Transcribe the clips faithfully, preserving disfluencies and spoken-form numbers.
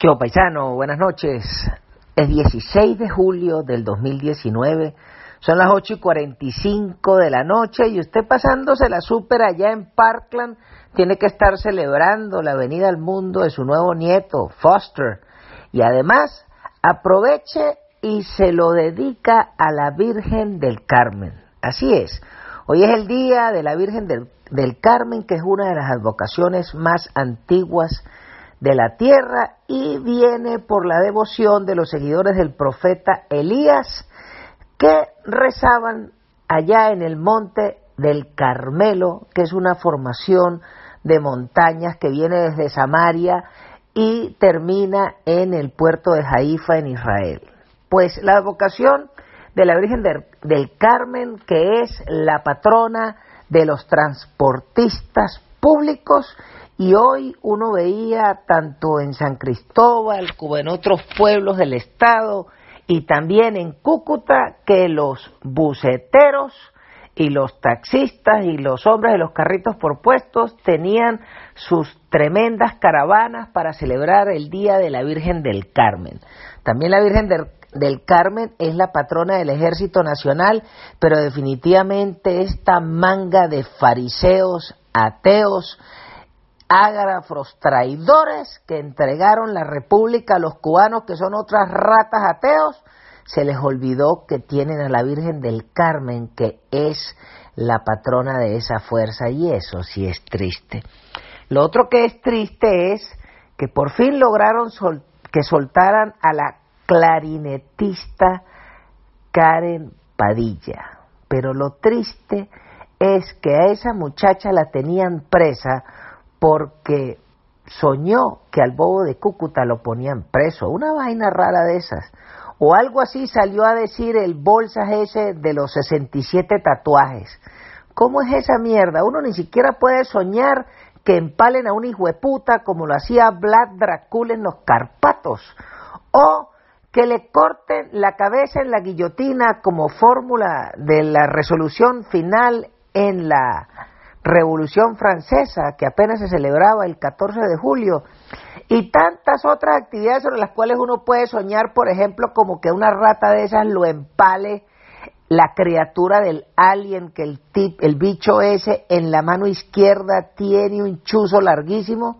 ¿Qué hubo, paisano? Buenas noches. Es dieciséis de julio del dos mil diecinueve, son las ocho y cuarenta y cinco de la noche y usted pasándose la súper allá en Parkland tiene que estar celebrando la venida al mundo de su nuevo nieto, Foster, y además aproveche y se lo dedica a la Virgen del Carmen. Así es, hoy es el día de la Virgen del, del Carmen, que es una de las advocaciones más antiguas de la tierra y viene por la devoción de los seguidores del profeta Elías, que rezaban allá en el monte del Carmelo, que es una formación de montañas que viene desde Samaria y termina en el puerto de Haifa en Israel. Pues la advocación de la Virgen del, del Carmen, que es la patrona de los transportistas públicos, y hoy uno veía tanto en San Cristóbal como en otros pueblos del estado y también en Cúcuta que los buceteros y los taxistas y los hombres de los carritos por puestos tenían sus tremendas caravanas para celebrar el Día de la Virgen del Carmen. También la Virgen del, del Carmen es la patrona del Ejército Nacional, pero definitivamente esta manga de fariseos, ateos, ágrafos, traidores que entregaron la república a los cubanos, que son otras ratas ateos, se les olvidó que tienen a la Virgen del Carmen, que es la patrona de esa fuerza, y eso sí es triste. Lo otro que es triste es que por fin lograron sol- que soltaran a la clarinetista Karen Padilla, pero lo triste es que a esa muchacha la tenían presa porque soñó que al bobo de Cúcuta lo ponían preso, una vaina rara de esas, o algo así salió a decir el bolsas ese de los sesenta y siete tatuajes. ¿Cómo es esa mierda? Uno ni siquiera puede soñar que empalen a un hijueputa como lo hacía Vlad Dracul en los Carpatos, o que le corten la cabeza en la guillotina como fórmula de la resolución final en la Revolución Francesa, que apenas se celebraba el catorce de julio, y tantas otras actividades sobre las cuales uno puede soñar, por ejemplo, como que una rata de esas lo empale la criatura del alien, que el, tip, el bicho ese en la mano izquierda tiene un chuzo larguísimo,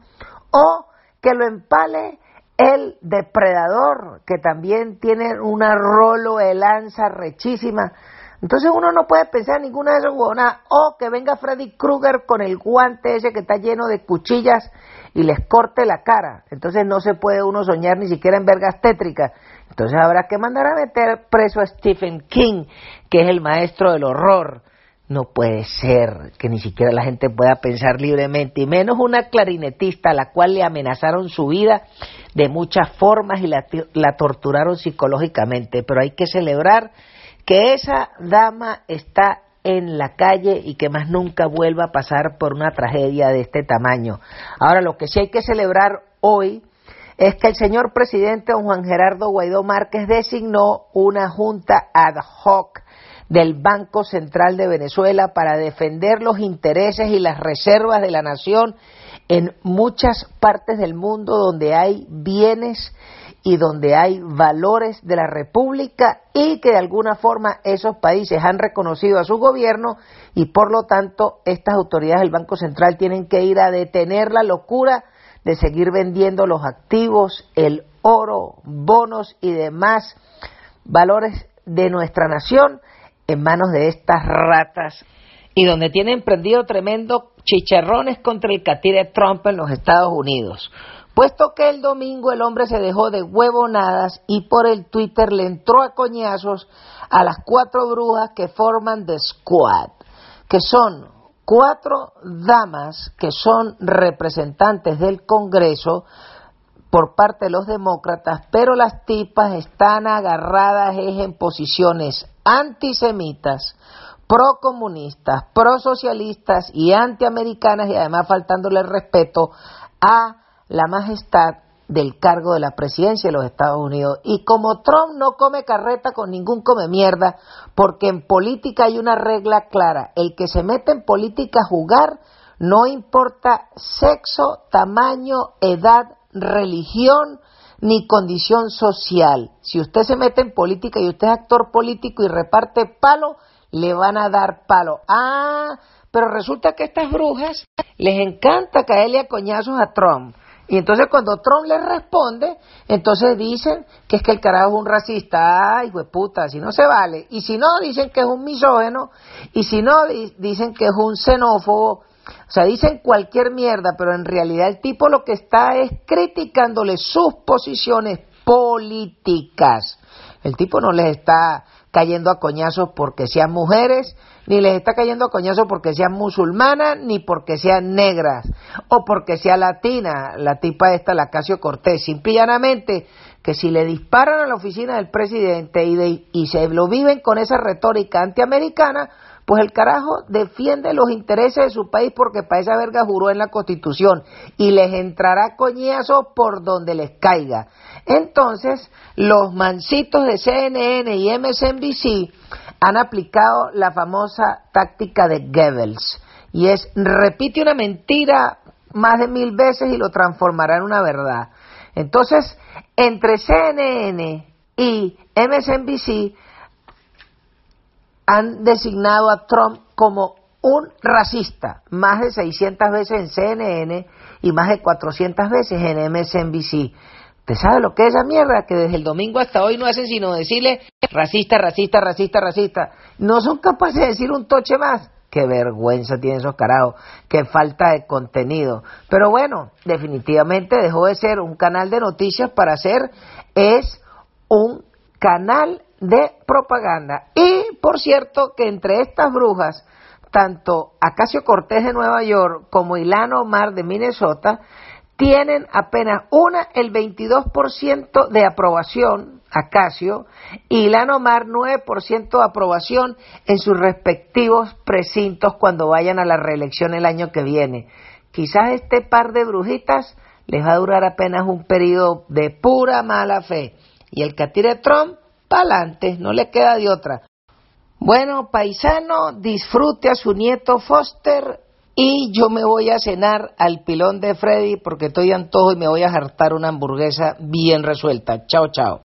o que lo empale el depredador, que también tiene una rolo de lanza rechísima. Entonces uno no puede pensar en ninguna de esas huevonadas, o que venga Freddy Krueger con el guante ese que está lleno de cuchillas y les corte la cara. Entonces no se puede uno soñar ni siquiera en vergas tétricas. Entonces habrá que mandar a meter preso a Stephen King, que es el maestro del horror. No puede ser que ni siquiera la gente pueda pensar libremente, y menos una clarinetista a la cual le amenazaron su vida de muchas formas y la, la torturaron psicológicamente. Pero hay que celebrar que esa dama está en la calle y que más nunca vuelva a pasar por una tragedia de este tamaño. Ahora, lo que sí hay que celebrar hoy es que el señor presidente don Juan Gerardo Guaidó Márquez designó una junta ad hoc del Banco Central de Venezuela para defender los intereses y las reservas de la nación en muchas partes del mundo donde hay bienes y donde hay valores de la República, y que de alguna forma esos países han reconocido a su gobierno, y por lo tanto estas autoridades del Banco Central tienen que ir a detener la locura de seguir vendiendo los activos, el oro, bonos y demás valores de nuestra nación en manos de estas ratas, y donde tienen prendido tremendo chicharrones contra el catire Trump en los Estados Unidos. Puesto que el domingo el hombre se dejó de huevonadas y por el Twitter le entró a coñazos a las cuatro brujas que forman The Squad, que son cuatro damas que son representantes del Congreso por parte de los demócratas, pero las tipas están agarradas en posiciones antisemitas, procomunistas, prosocialistas y antiamericanas, y además faltándole el respeto a la majestad del cargo de la presidencia de los Estados Unidos. Y como Trump no come carreta con ningún come mierda, porque en política hay una regla clara: el que se mete en política a jugar, no importa sexo, tamaño, edad, religión, ni condición social. Si usted se mete en política y usted es actor político y reparte palo, le van a dar palo. Ah, pero resulta que a estas brujas les encanta caerle a coñazos a Trump. Y entonces cuando Trump les responde, entonces dicen que es que el carajo es un racista. Ay, hueputa, si no se vale. Y si no, dicen que es un misógeno. Y si no, dicen que es un xenófobo. O sea, dicen cualquier mierda, pero en realidad el tipo lo que está es criticándole sus posiciones políticas. El tipo no les está cayendo a coñazos porque sean mujeres, ni les está cayendo a coñazos porque sean musulmanas, ni porque sean negras, o porque sea latina, la tipa esta, la Ocasio-Cortez. Simple y llanamente que si le disparan a la oficina del presidente y, de, y se lo viven con esa retórica antiamericana, pues el carajo defiende los intereses de su país porque para esa verga juró en la Constitución y les entrará coñazo por donde les caiga. Entonces, los mancitos de C N N y M S N B C han aplicado la famosa táctica de Goebbels y es repite una mentira más de mil veces y lo transformará en una verdad. Entonces, entre C N N y M S N B C han designado a Trump como un racista, más de seiscientas veces en C N N y más de cuatrocientas veces en M S N B C. ¿Usted sabe lo que es esa mierda? Que desde el domingo hasta hoy no hacen sino decirle racista, racista, racista, racista. No son capaces de decir un toche más. Qué vergüenza tienen esos carajos, qué falta de contenido. Pero bueno, definitivamente dejó de ser un canal de noticias para ser, es un canal de propaganda. Y, por cierto, que entre estas brujas, tanto Ocasio-Cortez de Nueva York como Ilhan Omar de Minnesota, tienen apenas una, el veintidós por ciento de aprobación, Ocasio, y Ilhan Omar nueve por ciento de aprobación en sus respectivos precintos cuando vayan a la reelección el año que viene. Quizás este par de brujitas les va a durar apenas un periodo de pura mala fe. Y el que tire Trump, pa'lante, no le queda de otra. Bueno, paisano, disfrute a su nieto Foster y yo me voy a cenar al pilón de Freddy porque estoy de antojo y me voy a hartar una hamburguesa bien resuelta. Chao, chao.